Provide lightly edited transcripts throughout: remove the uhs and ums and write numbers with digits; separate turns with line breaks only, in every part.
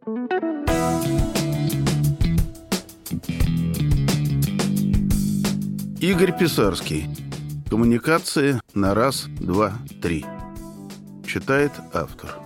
Игорь Писарский. Коммуникации на раз, два, три. Читает автор.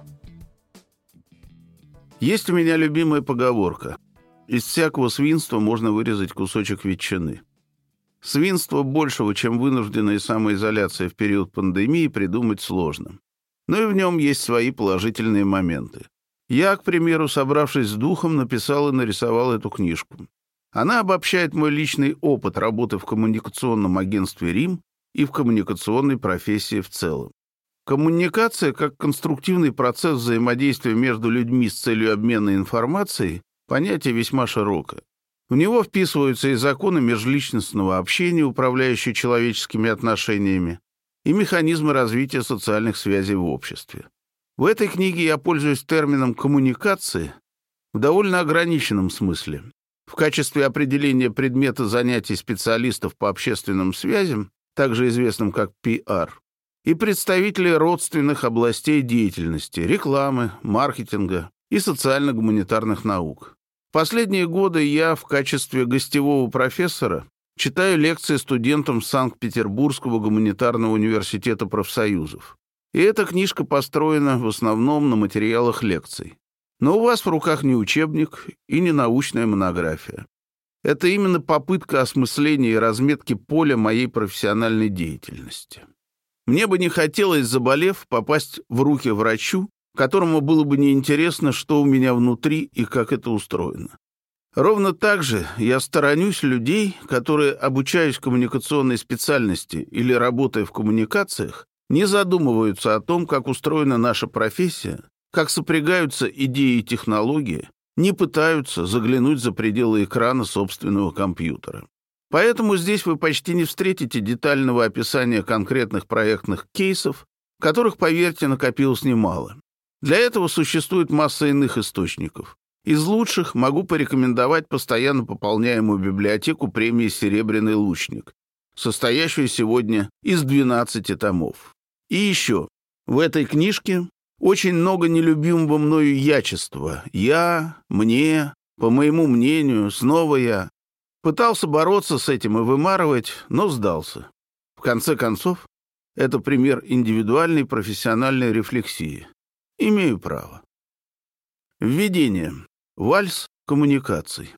Есть у меня любимая поговорка. Из всякого свинства можно вырезать кусочек ветчины. Свинство большего, чем вынужденная самоизоляция в период пандемии, придумать сложно. Но и в нем есть свои положительные моменты. Я, к примеру, собравшись с духом, написал и нарисовал эту книжку. Она обобщает мой личный опыт работы в коммуникационном агентстве «Рим» и в коммуникационной профессии в целом. Коммуникация, как конструктивный процесс взаимодействия между людьми с целью обмена информацией, понятие весьма широкое. В него вписываются и законы межличностного общения, управляющие человеческими отношениями, и механизмы развития социальных связей в обществе. В этой книге я пользуюсь термином «коммуникации» в довольно ограниченном смысле. В качестве определения предмета занятий специалистов по общественным связям, также известным как PR, и представителей родственных областей деятельности, рекламы, маркетинга и социально-гуманитарных наук. В последние годы я в качестве гостевого профессора читаю лекции студентам Санкт-Петербургского гуманитарного университета профсоюзов. И эта книжка построена в основном на материалах лекций. Но у вас в руках не учебник и не научная монография. Это именно попытка осмысления и разметки поля моей профессиональной деятельности. Мне бы не хотелось, заболев, попасть в руки врачу, которому было бы неинтересно, что у меня внутри и как это устроено. Ровно так же я сторонюсь людей, которые, обучаясь коммуникационной специальности или работая в коммуникациях, не задумываются о том, как устроена наша профессия, как сопрягаются идеи и технологии, не пытаются заглянуть за пределы экрана собственного компьютера. Поэтому здесь вы почти не встретите детального описания конкретных проектных кейсов, которых, поверьте, накопилось немало. Для этого существует масса иных источников. Из лучших могу порекомендовать постоянно пополняемую библиотеку премии «Серебряный лучник», состоящую сегодня из 12 томов. И еще, в этой книжке очень много нелюбимого мною ячества. Я, мне, по моему мнению, снова я. Пытался бороться с этим и вымарывать, но сдался. В конце концов, это пример индивидуальной профессиональной рефлексии. Имею право. Введение. Вальс коммуникаций.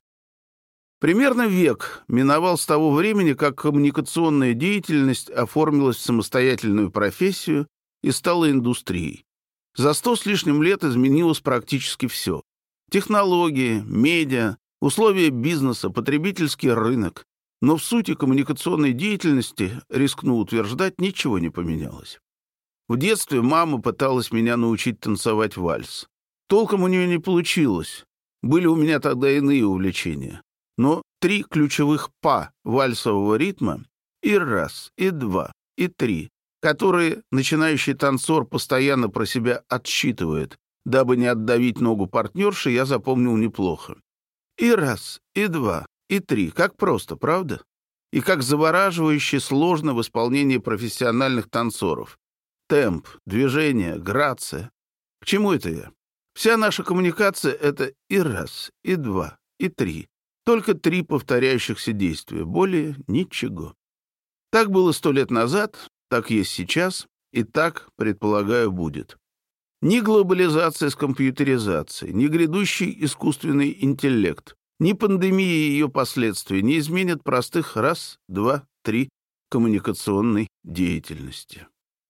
Примерно век миновал с того времени, как коммуникационная деятельность оформилась в самостоятельную профессию и стала индустрией. За 100 с лишним лет изменилось практически все. Технологии, медиа, условия бизнеса, потребительский рынок. Но в сути коммуникационной деятельности, рискну утверждать, ничего не поменялось. В детстве мама пыталась меня научить танцевать вальс. Толком у нее не получилось. Были у меня тогда иные увлечения. Но 3 ключевых «па» вальсового ритма и раз, и два, и три, которые начинающий танцор постоянно про себя отсчитывает, дабы не отдавить ногу партнерши, я запомнил неплохо. И раз, и два, и три. Как просто, правда? И как завораживающе сложно в исполнении профессиональных танцоров. Темп, движение, грация. К чему это я? Вся наша коммуникация — это и раз, и два, и три. Только 3 повторяющихся действия. Более ничего. Так было 100 лет назад, так есть сейчас, и так, предполагаю, будет. Ни глобализация с компьютеризацией, ни грядущий искусственный интеллект, ни пандемия и ее последствия не изменят простых раз, два, три коммуникационной деятельности.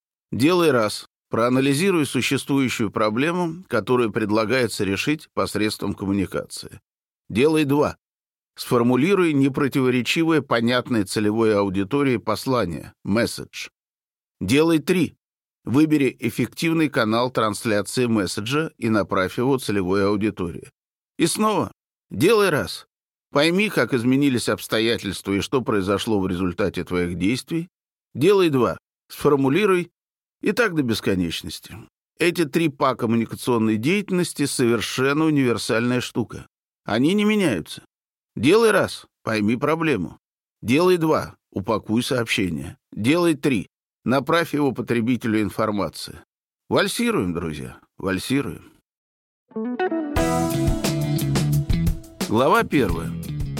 Делай раз. Проанализируй существующую проблему, которую предлагается решить посредством коммуникации. Делай два. Сформулируй непротиворечивое, понятное целевой аудитории послание, месседж. Делай 3. Выбери эффективный канал трансляции месседжа и направь его целевой аудитории. И снова. Делай раз. Пойми, как изменились обстоятельства и что произошло в результате твоих действий. Делай 2. Сформулируй. И так до бесконечности. Эти 3 «па» коммуникационной деятельности совершенно универсальная штука. Они не меняются. Делай раз. Пойми проблему. Делай 2. Упакуй сообщение. Делай 3. Направь его потребителю информации. Вальсируем, друзья, вальсируем. Глава 1.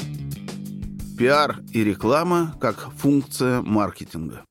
Пиар и реклама как функция маркетинга.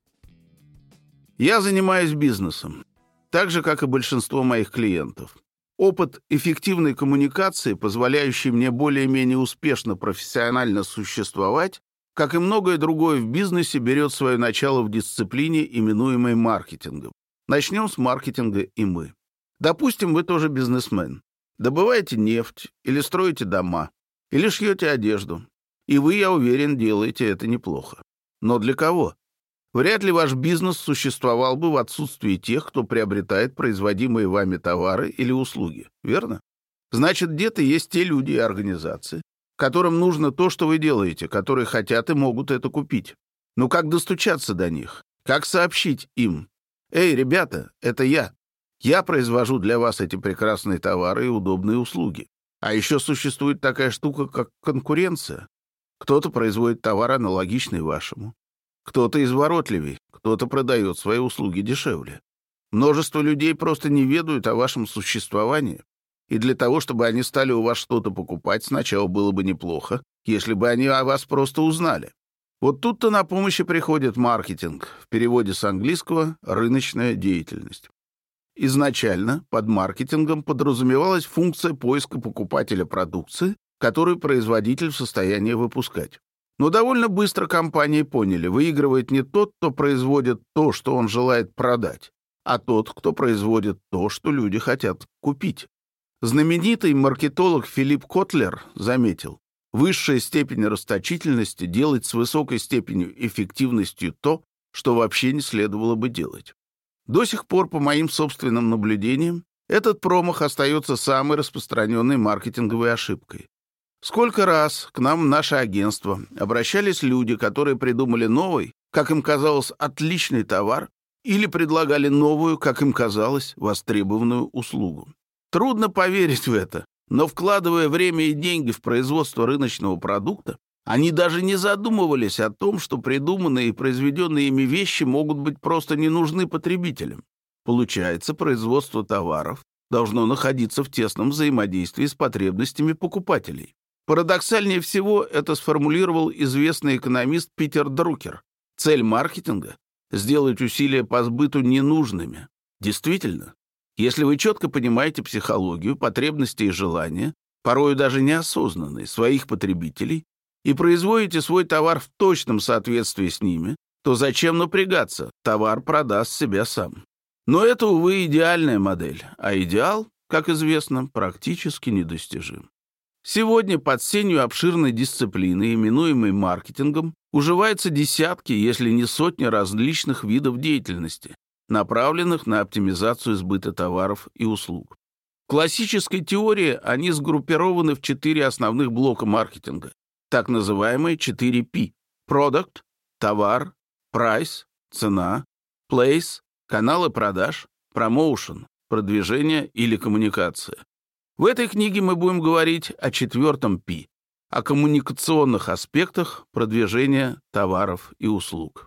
Я занимаюсь бизнесом, так же, как и большинство моих клиентов. Опыт эффективной коммуникации, позволяющий мне более-менее успешно профессионально существовать, как и многое другое в бизнесе, берет свое начало в дисциплине, именуемой маркетингом. Начнем с маркетинга и мы. Допустим, вы тоже бизнесмен. Добываете нефть, или строите дома, или шьете одежду. И вы, я уверен, делаете это неплохо. Но для кого? Вряд ли ваш бизнес существовал бы в отсутствии тех, кто приобретает производимые вами товары или услуги. Верно? Значит, где-то есть те люди и организации, которым нужно то, что вы делаете, которые хотят и могут это купить. Но как достучаться до них? Как сообщить им? «Эй, ребята, это я. Я произвожу для вас эти прекрасные товары и удобные услуги». А еще существует такая штука, как конкуренция. Кто-то производит товар, аналогичный вашему. Кто-то изворотливей, кто-то продает свои услуги дешевле. Множество людей просто не ведают о вашем существовании. И для того, чтобы они стали у вас что-то покупать, сначала было бы неплохо, если бы они о вас просто узнали. Вот тут-то на помощь и приходит маркетинг, в переводе с английского «рыночная деятельность». Изначально под маркетингом подразумевалась функция поиска покупателя продукции, которую производитель в состоянии выпускать. Но довольно быстро компании поняли, выигрывает не тот, кто производит то, что он желает продать, а тот, кто производит то, что люди хотят купить. Знаменитый маркетолог Филипп Котлер заметил, высшая степень расточительности делать с высокой степенью эффективности то, что вообще не следовало бы делать. До сих пор, по моим собственным наблюдениям, этот промах остается самой распространенной маркетинговой ошибкой. Сколько раз к нам в наше агентство обращались люди, которые придумали новый, как им казалось, отличный товар, или предлагали новую, как им казалось, востребованную услугу. Трудно поверить в это, но, вкладывая время и деньги в производство рыночного продукта, они даже не задумывались о том, что придуманные и произведенные ими вещи могут быть просто не нужны потребителям. Получается, производство товаров должно находиться в тесном взаимодействии с потребностями покупателей. Парадоксальнее всего это сформулировал известный экономист Питер Друкер. Цель маркетинга – сделать усилия по сбыту ненужными. Действительно, если вы четко понимаете психологию, потребности и желания, порою даже неосознанные, своих потребителей, и производите свой товар в точном соответствии с ними, то зачем напрягаться? Товар продаст себя сам. Но это, увы, идеальная модель, а идеал, как известно, практически недостижим. Сегодня под сенью обширной дисциплины, именуемой маркетингом, уживаются десятки, если не сотни различных видов деятельности, направленных на оптимизацию сбыта товаров и услуг. В классической теории они сгруппированы в 4 основных блока маркетинга, так называемые 4P – Product, товар, Price, цена, Place, каналы продаж, Promotion, продвижение или коммуникация. В этой книге мы будем говорить о 4-м P – о коммуникационных аспектах продвижения товаров и услуг.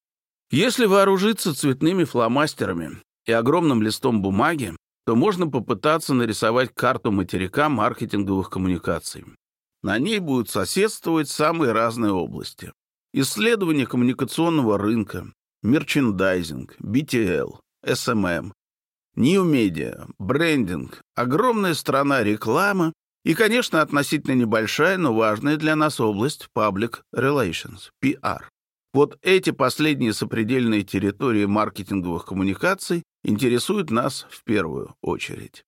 Если вооружиться цветными фломастерами и огромным листом бумаги, то можно попытаться нарисовать карту материка маркетинговых коммуникаций. На ней будут соседствовать самые разные области. Исследование коммуникационного рынка, мерчендайзинг, BTL, SMM, New Media, брендинг, огромная страна реклама и, конечно, относительно небольшая, но важная для нас область Public Relations, PR. Вот эти последние сопредельные территории маркетинговых коммуникаций интересуют нас в первую очередь.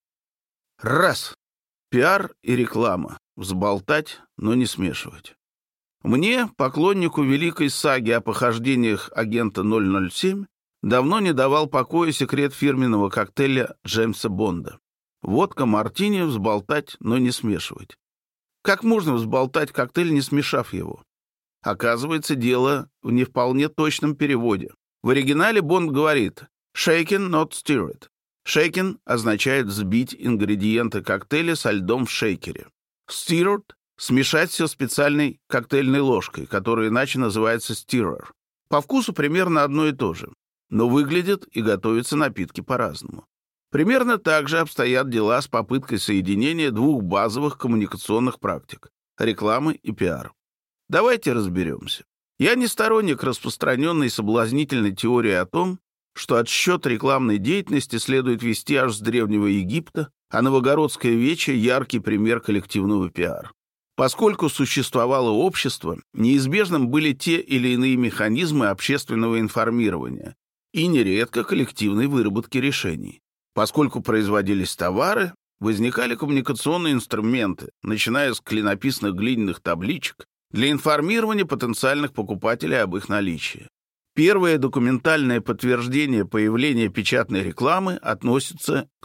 Раз. Пиар и реклама. Взболтать, но не смешивать. Мне, поклоннику великой саги о похождениях агента 007, давно не давал покоя секрет фирменного коктейля Джеймса Бонда. Водка мартини взболтать, но не смешивать. Как можно взболтать коктейль, не смешав его? Оказывается, дело в не вполне точном переводе. В оригинале Бонд говорит «shaken, not stirred». «Shaken» означает взбить ингредиенты коктейля со льдом в шейкере. «Stirred» — смешать все специальной коктейльной ложкой, которая иначе называется stirrer. По вкусу примерно одно и то же, но выглядят и готовятся напитки по-разному. Примерно так же обстоят дела с попыткой соединения двух базовых коммуникационных практик – рекламы и пиар. Давайте разберемся. Я не сторонник распространенной соблазнительной теории о том, что отсчет рекламной деятельности следует вести аж с Древнего Египта, а новогородское вече – яркий пример коллективного пиара. Поскольку существовало общество, неизбежным были те или иные механизмы общественного информирования и нередко коллективной выработки решений. Поскольку производились товары, возникали коммуникационные инструменты, начиная с клинописных глиняных табличек, для информирования потенциальных покупателей об их наличии. Первое документальное подтверждение появления печатной рекламы относится к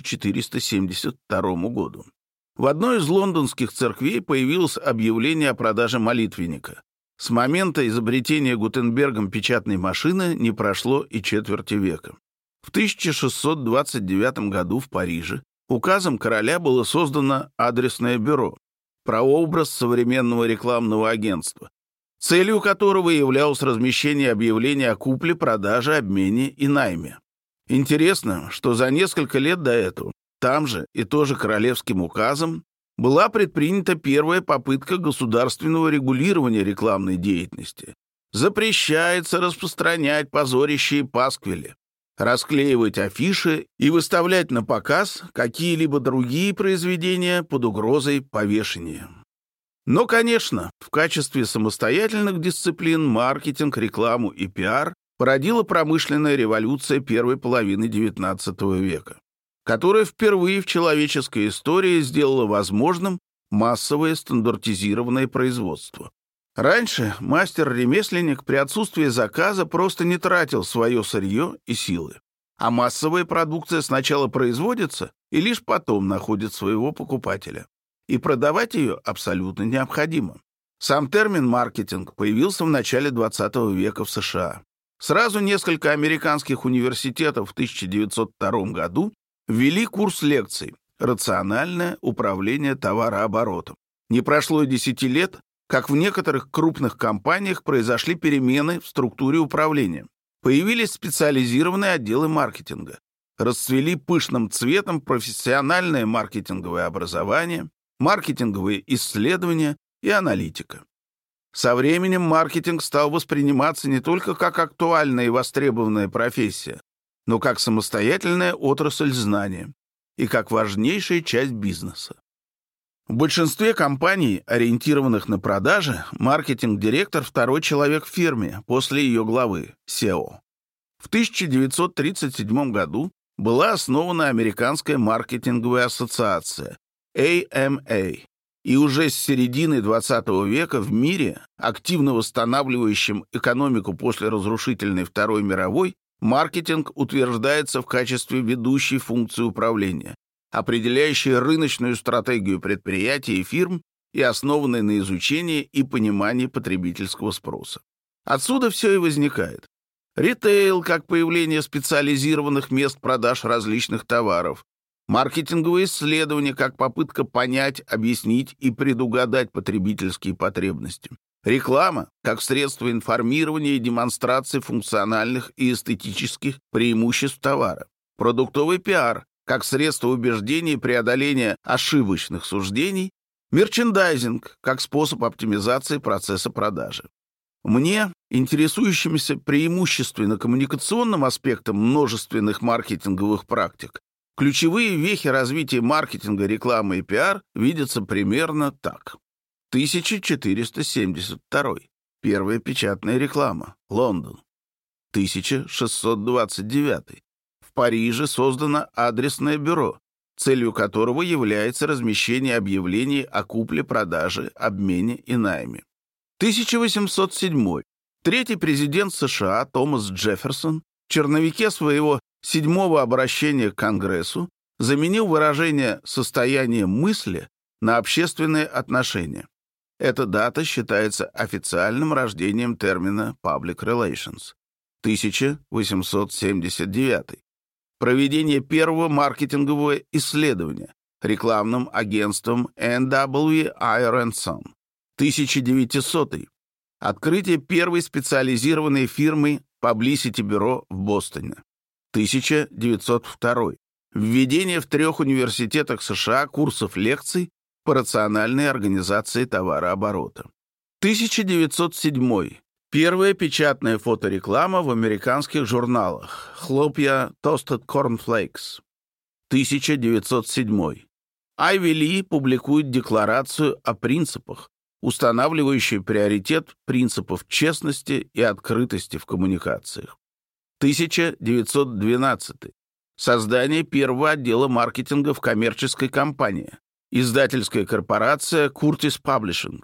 1472 году. В одной из лондонских церквей появилось объявление о продаже молитвенника. С момента изобретения Гутенбергом печатной машины не прошло и четверти века. В 1629 году в Париже указом короля было создано адресное бюро, прообраз современного рекламного агентства, целью которого являлось размещение объявлений о купле, продаже, обмене и найме. Интересно, что за несколько лет до этого там же и тоже королевским указом была предпринята первая попытка государственного регулирования рекламной деятельности. Запрещается распространять позорящие пасквили, расклеивать афиши и выставлять на показ какие-либо другие произведения под угрозой повешения. Но, конечно, в качестве самостоятельных дисциплин маркетинг, рекламу и пиар породила промышленная революция первой половины XIX века, которая впервые в человеческой истории сделала возможным массовое стандартизированное производство. Раньше мастер-ремесленник при отсутствии заказа просто не тратил свое сырье и силы, а массовая продукция сначала производится и лишь потом находит своего покупателя. И продавать ее абсолютно необходимо. Сам термин «маркетинг» появился в начале XX века в США. Сразу несколько американских университетов в 1902 году ввели курс лекций «Рациональное управление товарооборотом». Не прошло и 10 лет, как в некоторых крупных компаниях произошли перемены в структуре управления. Появились специализированные отделы маркетинга. Расцвели пышным цветом профессиональное маркетинговое образование, маркетинговые исследования и аналитика. Со временем маркетинг стал восприниматься не только как актуальная и востребованная профессия, но как самостоятельная отрасль знания и как важнейшая часть бизнеса. В большинстве компаний, ориентированных на продажи, маркетинг-директор – второй человек в фирме после ее главы – SEO. В 1937 году была основана Американская маркетинговая ассоциация AMA, и уже с середины XX века в мире, активно восстанавливающем экономику после разрушительной Второй мировой, маркетинг утверждается в качестве ведущей функции управления, определяющей рыночную стратегию предприятий и фирм и основанной на изучении и понимании потребительского спроса. Отсюда все и возникает. Ритейл как появление специализированных мест продаж различных товаров, маркетинговые исследования как попытка понять, объяснить и предугадать потребительские потребности, реклама как средство информирования и демонстрации функциональных и эстетических преимуществ товара, продуктовый пиар как средство убеждения и преодоления ошибочных суждений, мерчендайзинг как способ оптимизации процесса продажи. Мне, интересующимся преимущественно коммуникационным аспектом множественных маркетинговых практик, ключевые вехи развития маркетинга, рекламы и пиар видятся примерно так. 1472. Первая печатная реклама. Лондон. 1629. В Париже создано адресное бюро, целью которого является размещение объявлений о купле-продаже, обмене и найме. 1807. Третий президент США Томас Джефферсон в черновике своего 7-го обращения к Конгрессу заменил выражение «состояние мысли» на «общественные отношения». Эта дата считается официальным рождением термина «public relations». 1879. Проведение первого маркетингового исследования рекламным агентством N.W. Ayer & Son. 1900. Открытие первой специализированной фирмы Publicity Bureau в Бостоне. 1902. Введение в 3 университетах США курсов лекций по рациональной организации товарооборота. 1907. Первая печатная фотореклама в американских журналах. Хлопья Toasted Corn Flakes. 1907. Айви Ли публикует декларацию о принципах, устанавливающую приоритет принципов честности и открытости в коммуникациях. 1912. Создание первого отдела маркетинга в коммерческой компании. Издательская корпорация Curtis Publishing.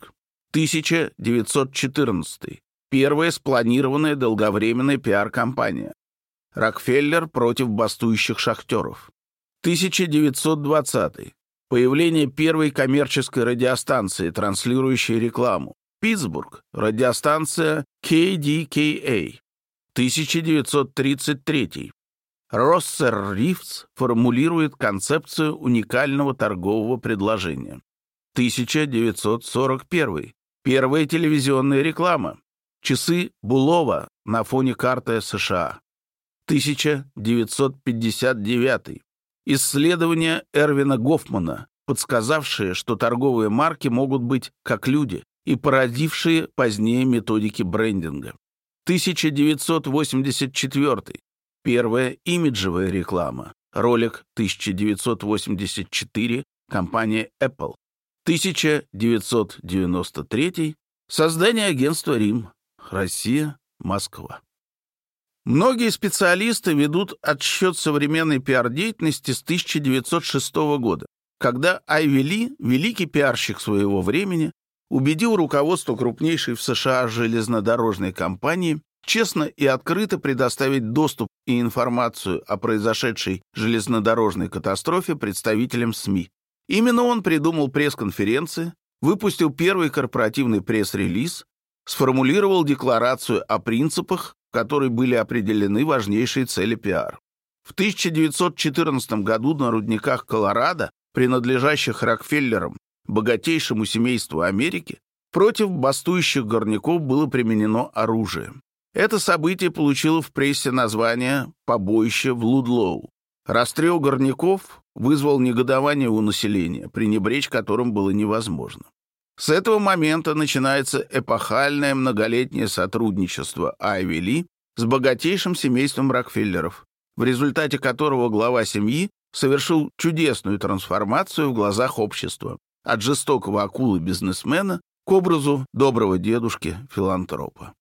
1914. Первая спланированная долговременная пиар-компания. Рокфеллер против бастующих шахтеров. 1920. Появление первой коммерческой радиостанции, транслирующей рекламу. Питтсбург. Радиостанция KDKA. 1933. Россер Ривз формулирует концепцию уникального торгового предложения. 1941. Первая телевизионная реклама. Часы Булова на фоне карты США. 1959. Исследование Эрвина Гофмана, подсказавшие, что торговые марки могут быть как люди, и породившие позднее методики брендинга. 1984. Первая имиджевая реклама. Ролик 1984. Компания Apple. 1993. Создание агентства «Рим». Россия, Москва. Многие специалисты ведут отсчет современной пиар-деятельности с 1906 года, когда Айви Ли, великий пиарщик своего времени, убедил руководство крупнейшей в США железнодорожной компании честно и открыто предоставить доступ и информацию о произошедшей железнодорожной катастрофе представителям СМИ. Именно он придумал пресс-конференции, выпустил первый корпоративный пресс-релиз, сформулировал декларацию о принципах, в которой были определены важнейшие цели пиар. В 1914 году на рудниках Колорадо, принадлежащих Рокфеллерам, богатейшему семейству Америки, против бастующих горняков было применено оружие. Это событие получило в прессе название «Побоище в Лудлоу». Расстрел горняков вызвал негодование у населения, пренебречь которым было невозможно. С этого момента начинается эпохальное многолетнее сотрудничество Айви Ли с богатейшим семейством Рокфеллеров, в результате которого глава семьи совершил чудесную трансформацию в глазах общества от жестокого акулы-бизнесмена к образу доброго дедушки-филантропа.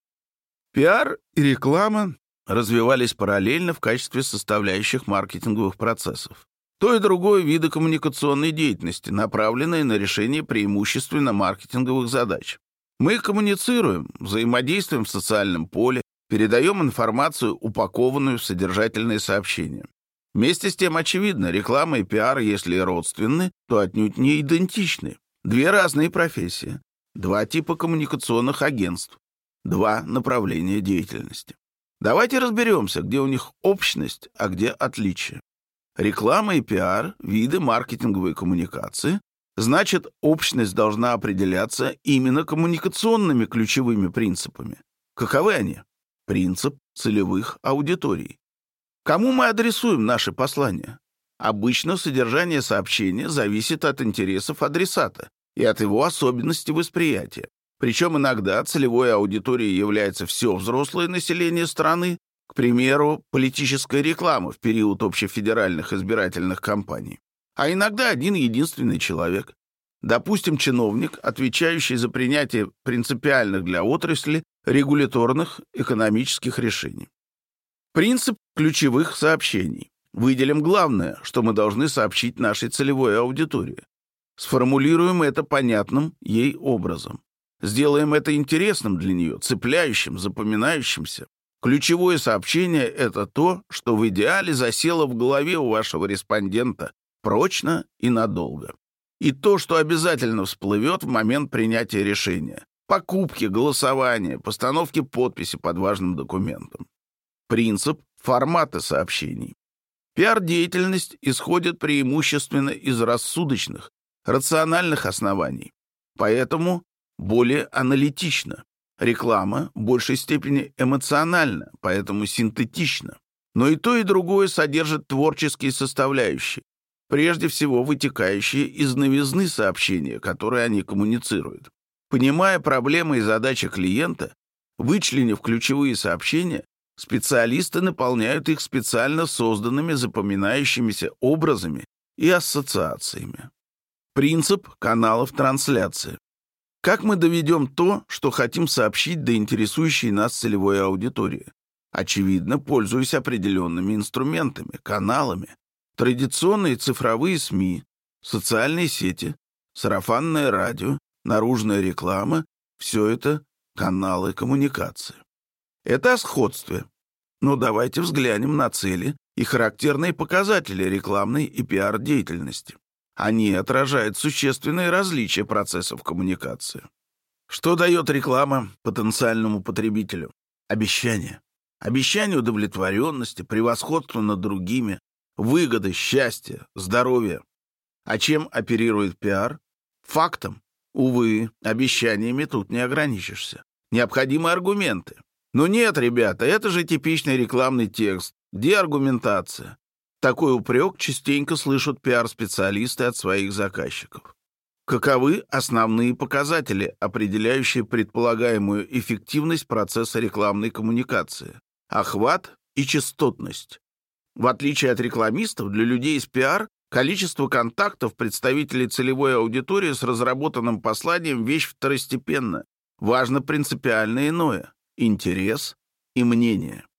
Пиар и реклама развивались параллельно в качестве составляющих маркетинговых процессов. То и другое виды коммуникационной деятельности, направленные на решение преимущественно маркетинговых задач. Мы коммуницируем, взаимодействуем в социальном поле, передаем информацию, упакованную в содержательные сообщения. Вместе с тем, очевидно, реклама и пиар, если и родственны, то отнюдь не идентичны. Две разные профессии, два типа коммуникационных агентств, два направления деятельности. Давайте разберемся, где у них общность, а где отличие. Реклама и пиар – виды маркетинговой коммуникации, значит, общность должна определяться именно коммуникационными ключевыми принципами. Каковы они? Принцип целевых аудиторий. Кому мы адресуем наши послания? Обычно содержание сообщения зависит от интересов адресата и от его особенностей восприятия. Причем иногда целевой аудиторией является все взрослое население страны, к примеру, политическая реклама в период общефедеральных избирательных кампаний. А иногда один единственный человек. Допустим, чиновник, отвечающий за принятие принципиальных для отрасли регуляторных экономических решений. Принцип ключевых сообщений. Выделим главное, что мы должны сообщить нашей целевой аудитории. Сформулируем это понятным ей образом. Сделаем это интересным для нее, цепляющим, запоминающимся. Ключевое сообщение — это то, что в идеале засело в голове у вашего респондента прочно и надолго. И то, что обязательно всплывет в момент принятия решения. Покупки, голосования, постановки подписи под важным документом. Принцип формата сообщений. Пиар-деятельность исходит преимущественно из рассудочных, рациональных оснований. Поэтому более аналитична. Реклама в большей степени эмоциональна, поэтому синтетична. Но и то, и другое содержит творческие составляющие, прежде всего вытекающие из новизны сообщения, которые они коммуницируют. Понимая проблемы и задачи клиента, вычленив ключевые сообщения, специалисты наполняют их специально созданными запоминающимися образами и ассоциациями. Принцип каналов трансляции. Как мы доведем то, что хотим сообщить до интересующей нас целевой аудитории? Очевидно, пользуясь определенными инструментами, каналами. Традиционные цифровые СМИ, социальные сети, сарафанное радио, наружная реклама — все это каналы коммуникации. Это о сходстве. Но давайте взглянем на цели и характерные показатели рекламной и пиар-деятельности. Они отражают существенные различия процессов коммуникации. Что дает реклама потенциальному потребителю? Обещание. Обещание удовлетворенности, превосходства над другими, выгоды, счастья, здоровья. А чем оперирует пиар? Фактом. Увы, обещаниями тут не ограничишься. Необходимы аргументы. Но нет, ребята, это же типичный рекламный текст. Где аргументация? Такой упрек частенько слышат пиар-специалисты от своих заказчиков. Каковы основные показатели, определяющие предполагаемую эффективность процесса рекламной коммуникации? Охват и частотность. В отличие от рекламистов, для людей из пиар количество контактов представителей целевой аудитории с разработанным посланием — вещь второстепенная. Важно принципиально иное — интерес и мнение.